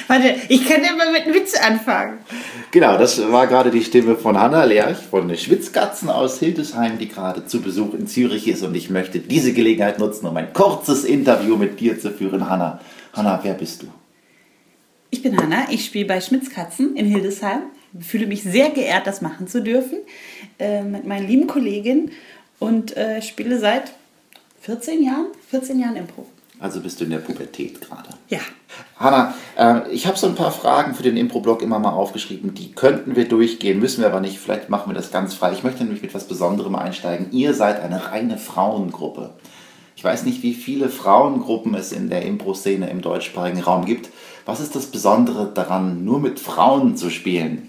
Warte, ich kann ja mal mit einem Witz anfangen. Genau, das war gerade die Stimme von Hanna Lerch von den Schwitzkatzen aus Hildesheim, die gerade zu Besuch in Zürich ist. Und ich möchte diese Gelegenheit nutzen, um ein kurzes Interview mit dir zu führen. Hanna, wer bist du? Ich bin Hanna, ich spiele bei Schmitzkatzen in Hildesheim. Ich fühle mich sehr geehrt, das machen zu dürfen, mit meinen lieben Kolleginnen und spiele seit 14 Jahren Impro. Also bist du in der Pubertät gerade. Ja. Hanna, ich habe so ein paar Fragen für den Impro-Blog immer mal aufgeschrieben. Die könnten wir durchgehen, müssen wir aber nicht. Vielleicht machen wir das ganz frei. Ich möchte nämlich mit etwas Besonderem einsteigen. Ihr seid eine reine Frauengruppe. Ich weiß nicht, wie viele Frauengruppen es in der Impro-Szene im deutschsprachigen Raum gibt. Was ist das Besondere daran, nur mit Frauen zu spielen?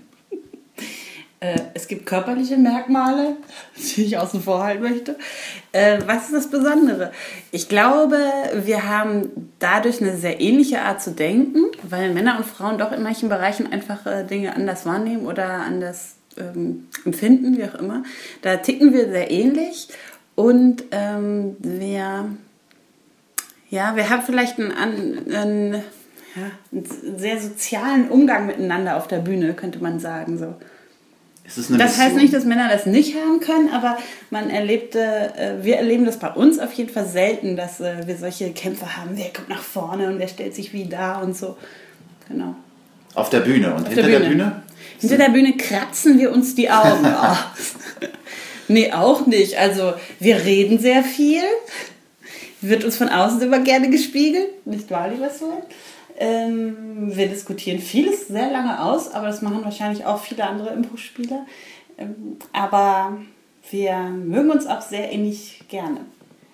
Es gibt körperliche Merkmale, die ich außen vor halten möchte. Was ist das Besondere? Ich glaube, wir haben dadurch eine sehr ähnliche Art zu denken, weil Männer und Frauen doch in manchen Bereichen einfach Dinge anders wahrnehmen oder anders empfinden, wie auch immer. Da ticken wir sehr ähnlich und wir haben vielleicht einen sehr sozialen Umgang miteinander auf der Bühne, könnte man sagen, so. Das heißt nicht, dass Männer das nicht haben können, aber wir erleben das bei uns auf jeden Fall selten, dass wir solche Kämpfe haben, wer kommt nach vorne und wer stellt sich wie da und so. Genau. Auf der Bühne und hinter der Bühne? Hinter der Bühne kratzen wir uns die Augen aus. Nee, auch nicht. Also wir reden sehr viel, wird uns von außen immer gerne gespiegelt, nicht wahr, lieber Sven? Wir diskutieren vieles sehr lange aus, aber das machen wahrscheinlich auch viele andere Impro-Spieler. Aber wir mögen uns auch sehr ähnlich gerne.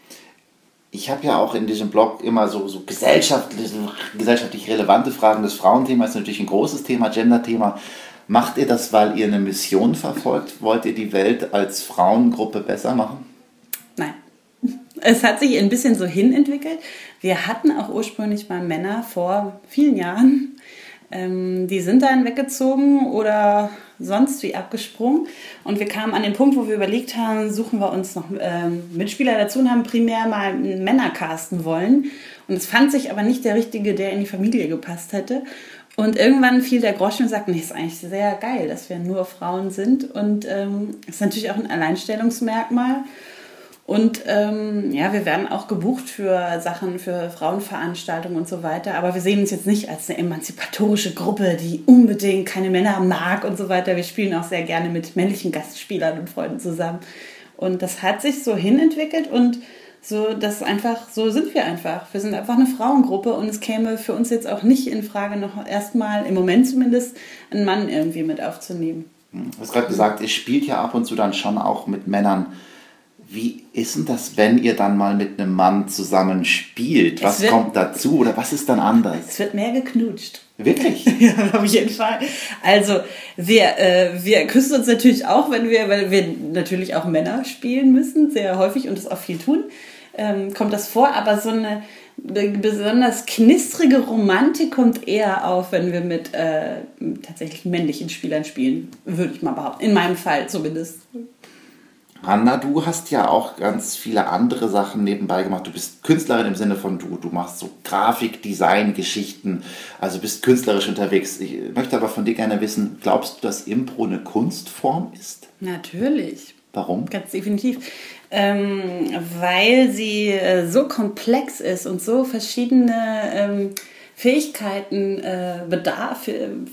Ich habe ja auch in diesem Blog immer so gesellschaftlich relevante Fragen. Das Frauenthema ist natürlich ein großes Thema, Gender-Thema. Macht ihr das, weil ihr eine Mission verfolgt? Wollt ihr die Welt als Frauengruppe besser machen? Nein. Es hat sich ein bisschen so hinentwickelt. Wir hatten auch ursprünglich mal Männer vor vielen Jahren. Die sind dann weggezogen oder sonst wie abgesprungen. Und wir kamen an den Punkt, wo wir überlegt haben, suchen wir uns noch Mitspieler dazu und haben primär mal einen Männer casten wollen. Und es fand sich aber nicht der Richtige, der in die Familie gepasst hätte. Und irgendwann fiel der Groschen und sagten, nee, ist eigentlich sehr geil, dass wir nur Frauen sind. Und ist natürlich auch ein Alleinstellungsmerkmal. Und wir werden auch gebucht für Sachen, für Frauenveranstaltungen und so weiter. Aber wir sehen uns jetzt nicht als eine emanzipatorische Gruppe, die unbedingt keine Männer mag und so weiter. Wir spielen auch sehr gerne mit männlichen Gastspielern und Freunden zusammen. Und das hat sich so hinentwickelt und so sind wir einfach. Wir sind einfach eine Frauengruppe und es käme für uns jetzt auch nicht in Frage, noch erstmal, im Moment zumindest, einen Mann irgendwie mit aufzunehmen. Du hast gerade gesagt, ihr spielt ja ab und zu dann schon auch mit Männern. Wie ist denn das, wenn ihr dann mal mit einem Mann zusammen spielt? Was kommt dazu oder was ist dann anders? Es wird mehr geknutscht. Wirklich? Ja, auf jeden Fall. Also wir küssen uns natürlich auch, weil wir natürlich auch Männer spielen müssen, sehr häufig und das auch viel tun. Kommt das vor, aber so eine besonders knistrige Romantik kommt eher auf, wenn wir mit tatsächlich männlichen Spielern spielen, würde ich mal behaupten. In meinem Fall zumindest. Hanna, du hast ja auch ganz viele andere Sachen nebenbei gemacht. Du bist Künstlerin im Sinne von du machst so Grafik, Design, Geschichten, also bist künstlerisch unterwegs. Ich möchte aber von dir gerne wissen, glaubst du, dass Impro eine Kunstform ist? Natürlich. Warum? Ganz definitiv. Weil sie so komplex ist und so verschiedene Fähigkeiten bedarf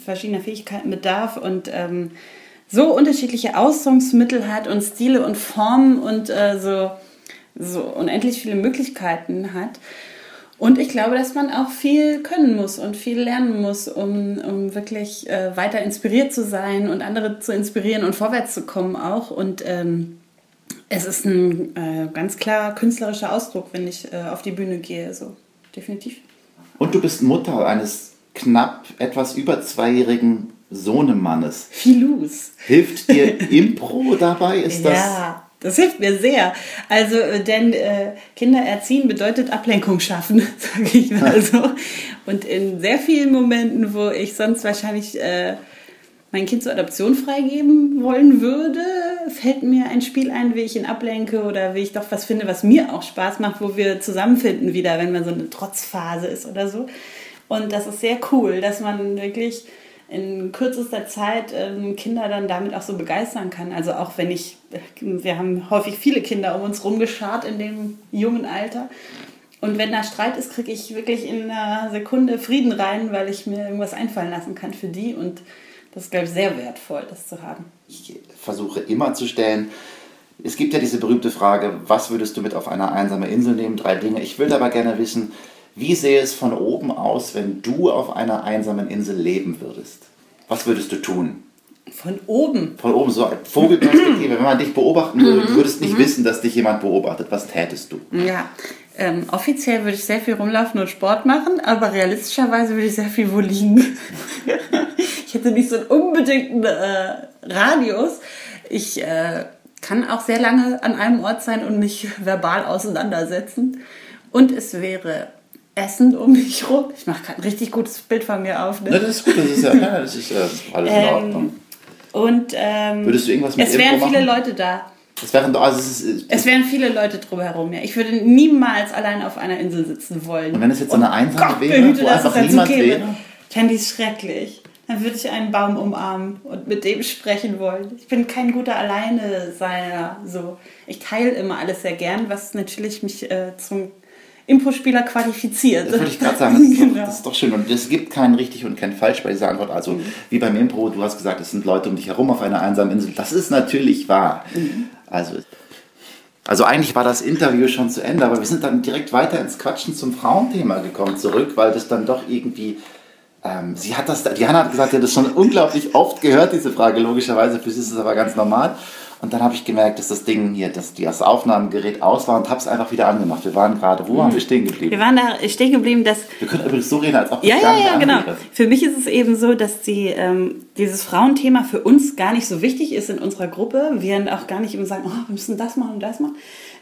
und so unterschiedliche Ausdrucksmittel hat und Stile und Formen und so unendlich viele Möglichkeiten hat. Und ich glaube, dass man auch viel können muss und viel lernen muss, um wirklich weiter inspiriert zu sein und andere zu inspirieren und vorwärts zu kommen auch. Und es ist ein ganz klar künstlerischer Ausdruck, wenn ich auf die Bühne gehe, so definitiv. Und du bist Mutter eines knapp etwas über 2-jährigen Sohnemannes. Filus. Hilft dir Impro dabei? Ja, das hilft mir sehr. Also, denn Kinder erziehen bedeutet Ablenkung schaffen, sage ich mal so. Und in sehr vielen Momenten, wo ich sonst wahrscheinlich mein Kind zur Adoption freigeben wollen würde, fällt mir ein Spiel ein, wie ich ihn ablenke oder wie ich doch was finde, was mir auch Spaß macht, wo wir zusammenfinden wieder, wenn man so eine Trotzphase ist oder so. Und das ist sehr cool, dass man wirklich in kürzester Zeit Kinder dann damit auch so begeistern kann. Also auch wenn wir haben häufig viele Kinder um uns rumgeschart in dem jungen Alter. Und wenn da Streit ist, kriege ich wirklich in einer Sekunde Frieden rein, weil ich mir irgendwas einfallen lassen kann für die. Und das ist, glaube ich, sehr wertvoll, das zu haben. Ich versuche immer zu stellen, es gibt ja diese berühmte Frage, was würdest du mit auf eine einsame Insel nehmen? 3 Dinge. Ich würde aber gerne wissen, wie sähe es von oben aus, wenn du auf einer einsamen Insel leben würdest? Was würdest du tun? Von oben? Von oben, so eine Vogelperspektive. Wenn man dich beobachten würde, du würdest nicht wissen, dass dich jemand beobachtet. Was tätest du? Ja, offiziell würde ich sehr viel rumlaufen und Sport machen, aber realistischerweise würde ich sehr viel wo liegen. Ich hätte nicht so einen unbedingten Radius. Ich kann auch sehr lange an einem Ort sein und mich verbal auseinandersetzen. Und es wäre Essen um mich rum. Ich mache gerade ein richtig gutes Bild von mir auf. Ne? Ja, das ist gut, das ist alles in Ordnung. Und würdest du irgendwas mit es wären viele Leute da. Es wären viele Leute drumherum. Ja. Ich würde niemals allein auf einer Insel sitzen wollen. Und wenn es jetzt so eine einsame wäre, behüte, wo einfach niemand wäre? Fände ich es schrecklich. Dann würde ich einen Baum umarmen und mit dem sprechen wollen. Ich bin kein guter Alleineseiner. So. Ich teile immer alles sehr gern, was natürlich mich zum Impro-Spieler qualifiziert. Das wollte ich gerade sagen, das ist doch schön. Und es gibt kein richtig und kein falsch bei dieser Antwort. Also wie beim Impro, du hast gesagt, es sind Leute um dich herum auf einer einsamen Insel. Das ist natürlich wahr. Also eigentlich war das Interview schon zu Ende, aber wir sind dann direkt weiter ins Quatschen zum Frauenthema gekommen zurück, weil das dann doch irgendwie... Diana hat gesagt, sie hat das schon unglaublich oft gehört, diese Frage, logischerweise. Für sie ist es aber ganz normal. Und dann habe ich gemerkt, dass das Ding hier, dass das Aufnahmegerät aus war und habe es einfach wieder angemacht. Wir waren gerade, wo waren wir stehen geblieben? Wir waren da stehen geblieben, dass... Wir können übrigens so reden, als ob ja, genau. Für mich ist es eben so, dass dieses Frauenthema für uns gar nicht so wichtig ist in unserer Gruppe. Wir auch gar nicht immer sagen, oh, wir müssen das machen und das machen.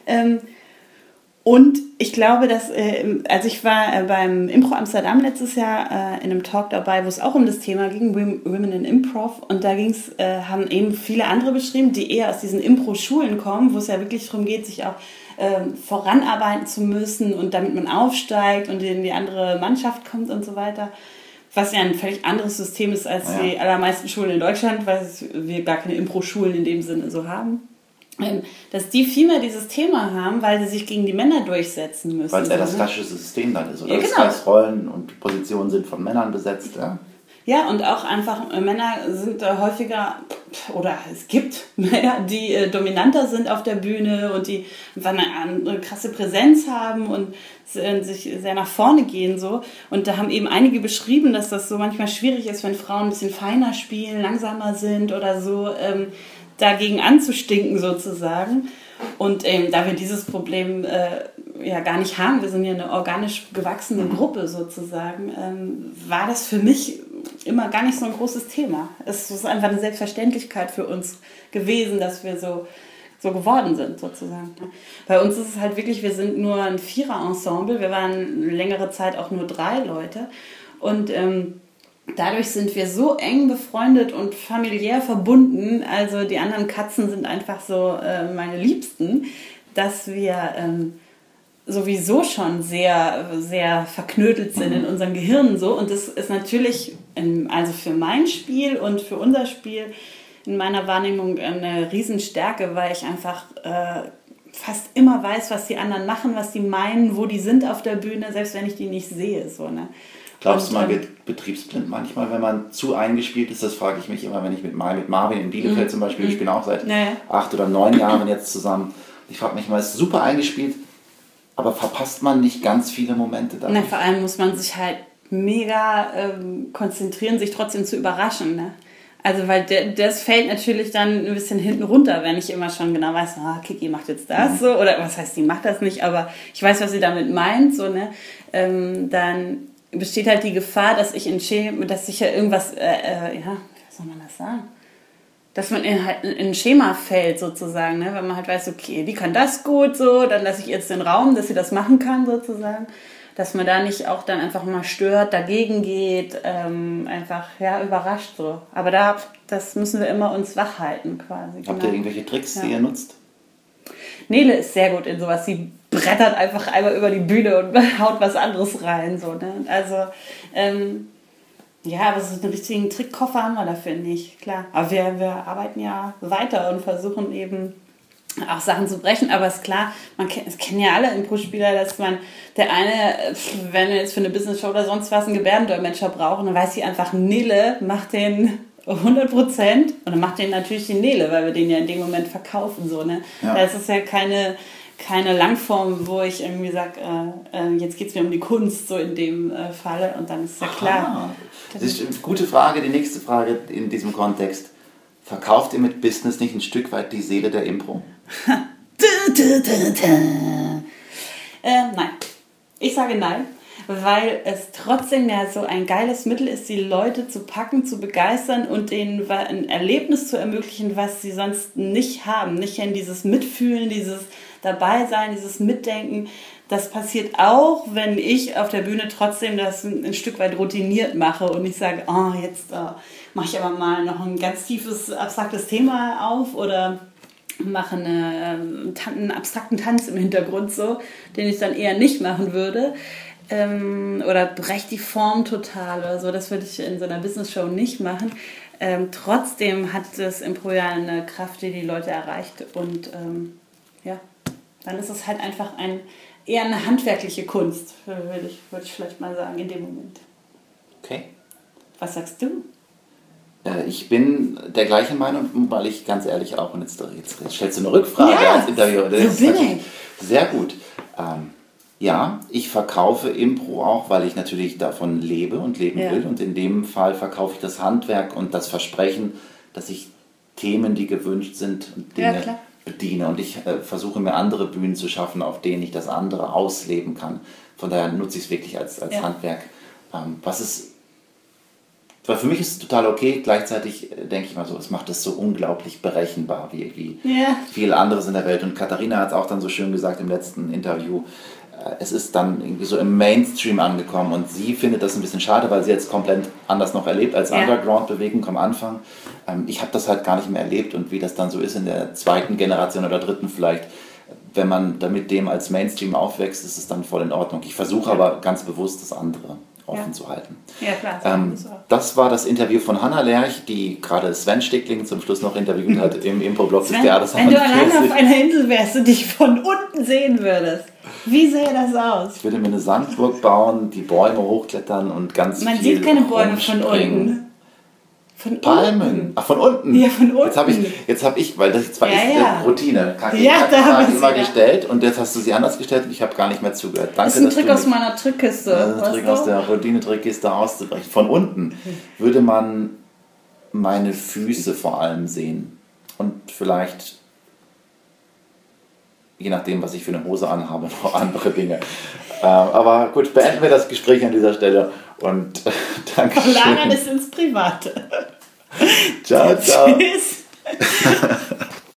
Und ich glaube, dass, also ich war beim Impro Amsterdam letztes Jahr in einem Talk dabei, wo es auch um das Thema ging, Women in Improv. Und da haben eben viele andere beschrieben, die eher aus diesen Impro-Schulen kommen, wo es ja wirklich darum geht, sich auch voranarbeiten zu müssen und damit man aufsteigt und in die andere Mannschaft kommt und so weiter. Was ja ein völlig anderes System ist als die allermeisten Schulen in Deutschland, weil wir gar keine Impro-Schulen in dem Sinne so haben. Dass die viel mehr dieses Thema haben, weil sie sich gegen die Männer durchsetzen müssen. Weil es ja das klassische System dann ist, oder? Ja, genau. Das heißt, Rollen und Positionen sind von Männern besetzt, ja? Ja, und auch einfach Männer sind häufiger, oder es gibt Männer, die dominanter sind auf der Bühne und die eine krasse Präsenz haben und sich sehr nach vorne gehen. So. Und da haben eben einige beschrieben, dass das so manchmal schwierig ist, wenn Frauen ein bisschen feiner spielen, langsamer sind oder so, dagegen anzustinken sozusagen. Und da wir dieses Problem ja gar nicht haben, wir sind ja eine organisch gewachsene Gruppe sozusagen, war das für mich immer gar nicht so ein großes Thema. Es ist einfach eine Selbstverständlichkeit für uns gewesen, dass wir so geworden sind sozusagen. Bei uns ist es halt wirklich, wir sind nur ein Vierer-Ensemble, wir waren längere Zeit auch nur 3 Leute und dadurch sind wir so eng befreundet und familiär verbunden, also die anderen Katzen sind einfach so meine Liebsten, dass wir sowieso schon sehr, sehr verknödelt sind in unseren Gehirnen so. Und das ist natürlich, also für mein Spiel und für unser Spiel in meiner Wahrnehmung eine Riesenstärke, weil ich einfach fast immer weiß, was die anderen machen, was die meinen, wo die sind auf der Bühne, selbst wenn ich die nicht sehe. So, ne? Glaubst du, man wird betriebsblind manchmal, wenn man zu eingespielt ist? Das frage ich mich immer, wenn ich mit Marvin in Bielefeld zum Beispiel, wir spielen auch seit 8 oder 9 Jahren jetzt zusammen. Ich frage mich mal, ist super eingespielt, aber verpasst man nicht ganz viele Momente da? Na, vor allem muss man sich halt mega konzentrieren, sich trotzdem zu überraschen. Ne? Also, weil das fällt natürlich dann ein bisschen hinten runter, wenn ich immer schon genau weiß, Kiki macht jetzt das, so, oder was heißt, die macht das nicht, aber ich weiß, was sie damit meint, so, ne? Dann besteht halt die Gefahr, dass sich ja irgendwas, wie soll man das sagen? Dass man in ein Schema fällt sozusagen, ne? Wenn man halt weiß, okay, die kann das gut, so, dann lasse ich jetzt den Raum, dass sie das machen kann sozusagen, dass man da nicht auch dann einfach mal stört, dagegen geht, einfach überrascht so. Aber das müssen wir immer uns wach halten quasi. Habt ihr irgendwelche Tricks, die ihr nutzt? Nele ist sehr gut in sowas. Sie brettert einfach einmal über die Bühne und haut was anderes rein. So, ne? Also, ja, aber so einen richtigen Trickkoffer haben wir dafür nicht, klar. Aber wir arbeiten ja weiter und versuchen eben auch Sachen zu brechen. Aber ist klar, es kennen ja alle Impro-Spieler, dass der eine, wenn wir jetzt für eine Business-Show oder sonst was einen Gebärdendolmetscher brauchen, dann weiß sie einfach, Nele macht den 100% und dann macht den natürlich die Nele, weil wir den ja in dem Moment verkaufen. So, ne? Ja. Das ist ja keine Langform, wo ich irgendwie sage, jetzt geht es mir um die Kunst, so in dem Falle, und dann ist ja klar. Das ist eine gute Frage. Die nächste Frage in diesem Kontext. Verkauft ihr mit Business nicht ein Stück weit die Seele der Impro? Nein. Ich sage nein, weil es trotzdem ja so ein geiles Mittel ist, die Leute zu packen, zu begeistern und denen ein Erlebnis zu ermöglichen, was sie sonst nicht haben. Nicht in dieses Mitfühlen, dieses Dabeisein, dieses Mitdenken. Das passiert auch, wenn ich auf der Bühne trotzdem das ein Stück weit routiniert mache und ich sage, jetzt mache ich aber mal noch ein ganz tiefes, abstraktes Thema auf oder mache einen abstrakten Tanz im Hintergrund, so, den ich dann eher nicht machen würde. Oder breche die Form total oder so. Das würde ich in so einer Business-Show nicht machen. Trotzdem hat das Impro ja eine Kraft, die die Leute erreicht. Und dann ist es halt einfach eher eine handwerkliche Kunst, würde ich vielleicht mal sagen, in dem Moment. Okay. Was sagst du? Ich bin der gleichen Meinung, weil ich ganz ehrlich auch, und jetzt stellst du eine Rückfrage als Interviewer. So bin ich. Sehr gut. Ja, ich verkaufe Impro auch, weil ich natürlich davon lebe und leben will. Und in dem Fall verkaufe ich das Handwerk und das Versprechen, dass ich Themen, die gewünscht sind, und Dinge bediene. Und ich versuche mir andere Bühnen zu schaffen, auf denen ich das andere ausleben kann. Von daher nutze ich es wirklich als Handwerk. Weil für mich ist es total okay, gleichzeitig denke ich mal so, es macht es so unglaublich berechenbar, wie viel anderes in der Welt. Und Katharina hat es auch dann so schön gesagt im letzten Interview, es ist dann irgendwie so im Mainstream angekommen und sie findet das ein bisschen schade, weil sie jetzt komplett anders noch erlebt als Underground-Bewegung am Anfang. Ich habe das halt gar nicht mehr erlebt und wie das dann so ist in der zweiten Generation oder dritten vielleicht, wenn man da mit dem als Mainstream aufwächst, ist es dann voll in Ordnung. Ich versuche aber ganz bewusst das andere offen zu halten. Ja, klar. Das war das Interview von Hannah Lerch, die gerade Sven Stickling zum Schluss noch interviewt hat im Impro-Blog des Theaters. Wenn du alleine auf einer Insel wärst und dich von unten sehen würdest, wie sähe das aus? Ich würde mir eine Sandburg bauen, die Bäume hochklettern und ganz Man viel sieht keine Bäume von unten. Von Palmen. Unten. Ach, von unten. Ja, von unten. Jetzt habe ich, weil das war Routine. Da habe ich immer gestellt und jetzt hast du sie anders gestellt und ich habe gar nicht mehr zugehört. Danke, das ist ein Trick aus meiner Trickkiste. Das ist ein Trick aus der Routine-Trickkiste auszubrechen. Von unten würde man meine Füße vor allem sehen und vielleicht, je nachdem, was ich für eine Hose anhabe, noch andere Dinge. Aber gut, beenden wir das Gespräch an dieser Stelle und danke schön. Verlagern es ins Private. Ciao, ciao. Tschüss.